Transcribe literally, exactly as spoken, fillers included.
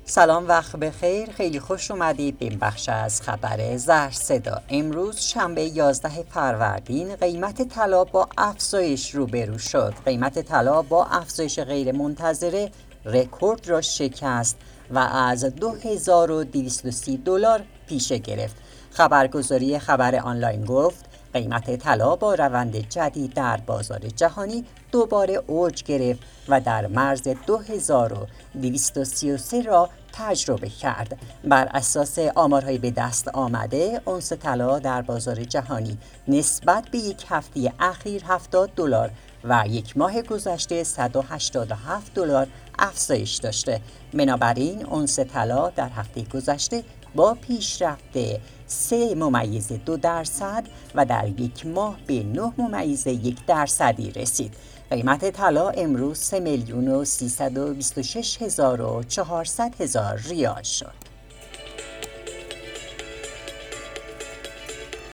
سلام، وقت بخیر. خیلی خوش اومدید به این بخش از خبر زرد صدا. امروز شنبه یازده فروردین قیمت طلا با افزایش روبرو شد. قیمت طلا با افزایش غیر منتظره رکورد را شکست و از دو هزار و دویست و سی دلار پیشه گرفت. خبرگزاری خبر آنلاین گفت قیمت طلا با روند جدید در بازار جهانی دوباره اوج گرفت و در مرز دو هزار و دویست و سی و سه را تجربه کرد. بر اساس آمارهای به دست آمده، اونس طلا در بازار جهانی نسبت به یک هفته اخیر هفتاد دلار و یک ماه گذشته صد و هشتاد و هفت دلار افزایش داشته. بنابراین اونس طلا در هفته گذشته با پیشرفت سه ممیز دو درصد و در یک ماه به نه ممیز یک درصدی رسید. قیمت طلا امروز سه میلیون و سیصد و بیست و شش هزار و چهارصد ریال شد.